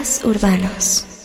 Temas urbanos.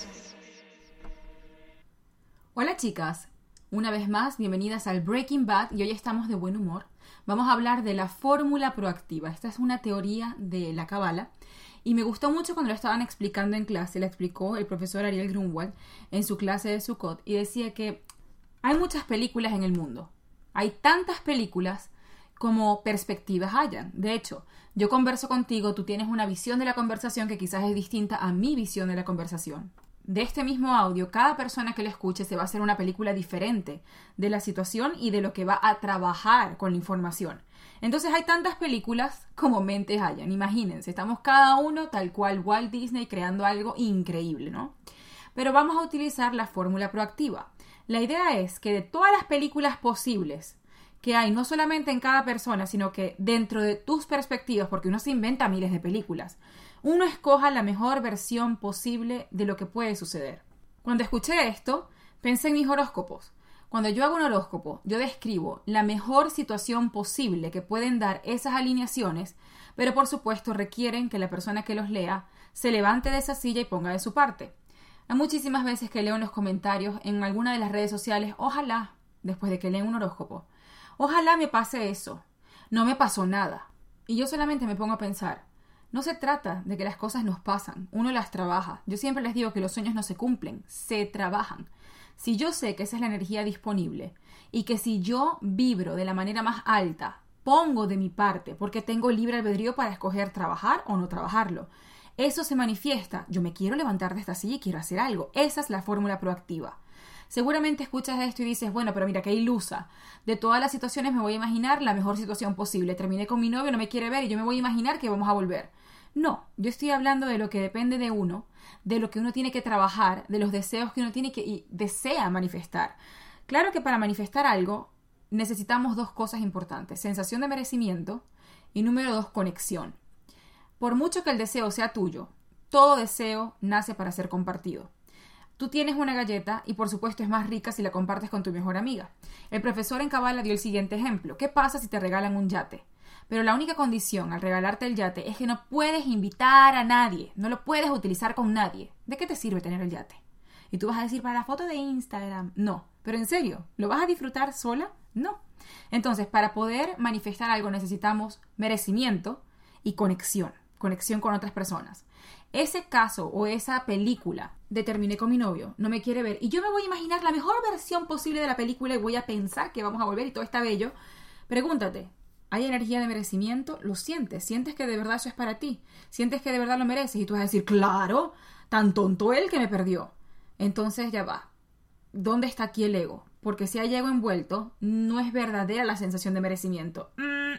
Hola chicas, una vez más bienvenidas al Breaking Bad y hoy estamos de buen humor. Vamos a hablar de la fórmula proactiva. Esta es una teoría de la Cábala y me gustó mucho cuando lo estaban explicando en clase. La explicó el profesor Ariel Grunwald en su clase de Sukkot y decía que hay muchas películas en el mundo. Hay tantas películas como perspectivas hayan. De hecho, yo converso contigo, tú tienes una visión de la conversación que quizás es distinta a mi visión de la conversación. De este mismo audio, cada persona que lo escuche se va a hacer una película diferente de la situación y de lo que va a trabajar con la información. Entonces hay tantas películas como mentes hayan. Imagínense, estamos cada uno tal cual Walt Disney creando algo increíble, ¿no? Pero vamos a utilizar la fórmula proactiva. La idea es que de todas las películas posibles que hay, no solamente en cada persona, sino que dentro de tus perspectivas, porque uno se inventa miles de películas, uno escoja la mejor versión posible de lo que puede suceder. Cuando escuché esto, pensé en mis horóscopos. Cuando yo hago un horóscopo, yo describo la mejor situación posible que pueden dar esas alineaciones, pero por supuesto requieren que la persona que los lea se levante de esa silla y ponga de su parte. Hay muchísimas veces que leo en los comentarios en alguna de las redes sociales, ojalá, después de que leen un horóscopo, ojalá me pase eso. No me pasó nada. Y yo solamente me pongo a pensar, no se trata de que las cosas nos pasan, uno las trabaja. Yo siempre les digo que los sueños no se cumplen, se trabajan. Si yo sé que esa es la energía disponible y que si yo vibro de la manera más alta, pongo de mi parte porque tengo libre albedrío para escoger trabajar o no trabajarlo, eso se manifiesta. Yo me quiero levantar de esta silla y quiero hacer algo. Esa es la fórmula proactiva. Seguramente escuchas esto y dices, bueno, pero mira, qué ilusa. De todas las situaciones me voy a imaginar la mejor situación posible. Terminé con mi novio, no me quiere ver y yo me voy a imaginar que vamos a volver. No, yo estoy hablando de lo que depende de uno, de lo que uno tiene que trabajar, de los deseos que uno tiene que y desea manifestar. Claro que para manifestar algo necesitamos dos cosas importantes, sensación de merecimiento y número 2, conexión. Por mucho que el deseo sea tuyo, todo deseo nace para ser compartido. Tú tienes una galleta y por supuesto es más rica si la compartes con tu mejor amiga. El profesor en Cábala dio el siguiente ejemplo. ¿Qué pasa si te regalan un yate? Pero la única condición al regalarte el yate es que no puedes invitar a nadie, no lo puedes utilizar con nadie. ¿De qué te sirve tener el yate? Y tú vas a decir, para la foto de Instagram. No, pero en serio, ¿lo vas a disfrutar sola? No. Entonces, para poder manifestar algo necesitamos merecimiento y conexión con otras personas. Ese caso o esa película de terminé con mi novio, no me quiere ver y yo me voy a imaginar la mejor versión posible de la película y voy a pensar que vamos a volver y todo está bello. Pregúntate, ¿hay energía de merecimiento? ¿Lo sientes? ¿Sientes que de verdad eso es para ti? ¿Sientes que de verdad lo mereces? Y tú vas a decir, claro, tan tonto él que me perdió. Entonces ya va. ¿Dónde está aquí el ego? Porque si hay ego envuelto, no es verdadera la sensación de merecimiento.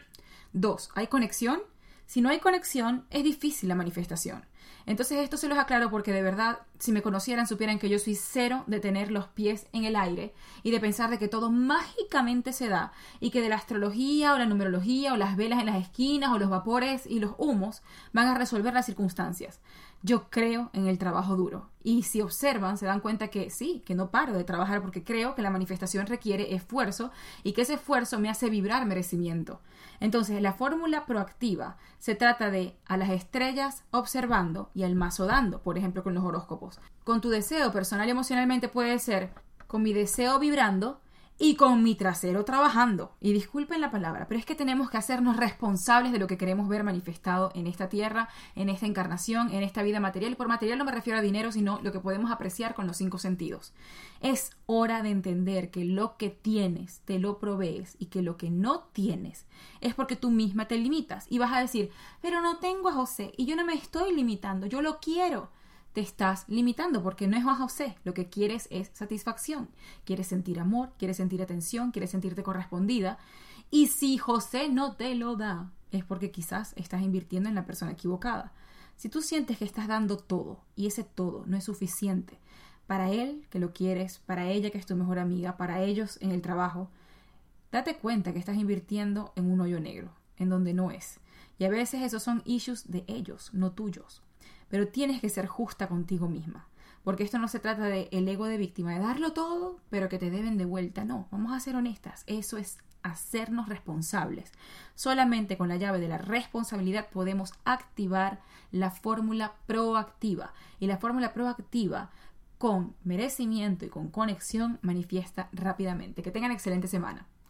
2, ¿hay conexión? Si no hay conexión, es difícil la manifestación. Entonces esto se los aclaro porque de verdad, si me conocieran, supieran que yo soy cero de tener los pies en el aire y de pensar de que todo mágicamente se da y que de la astrología o la numerología o las velas en las esquinas o los vapores y los humos van a resolver las circunstancias. Yo creo en el trabajo duro y si observan se dan cuenta que sí, que no paro de trabajar porque creo que la manifestación requiere esfuerzo y que ese esfuerzo me hace vibrar merecimiento. Entonces la fórmula proactiva se trata de a las estrellas observando y al mazo dando, por ejemplo con los horóscopos. Con tu deseo personal y emocionalmente puede ser con mi deseo vibrando y con mi trasero trabajando. Y disculpen la palabra, pero es que tenemos que hacernos responsables de lo que queremos ver manifestado en esta tierra, en esta encarnación, en esta vida material. Y por material no me refiero a dinero, sino lo que podemos apreciar con los 5 sentidos. Es hora de entender que lo que tienes te lo provees y que lo que no tienes es porque tú misma te limitas. Y vas a decir, pero no tengo a José y yo no me estoy limitando, yo lo quiero. Te estás limitando porque no es a José. Lo que quieres es satisfacción. Quieres sentir amor, quieres sentir atención, quieres sentirte correspondida. Y si José no te lo da, es porque quizás estás invirtiendo en la persona equivocada. Si tú sientes que estás dando todo y ese todo no es suficiente para él que lo quieres, para ella que es tu mejor amiga, para ellos en el trabajo, date cuenta que estás invirtiendo en un hoyo negro, en donde no es. Y a veces esos son issues de ellos, no tuyos. Pero tienes que ser justa contigo misma. Porque esto no se trata de el ego de víctima, de darlo todo, pero que te deben de vuelta. No, vamos a ser honestas. Eso es hacernos responsables. Solamente con la llave de la responsabilidad podemos activar la fórmula proactiva. Y la fórmula proactiva, con merecimiento y con conexión, manifiesta rápidamente. Que tengan excelente semana.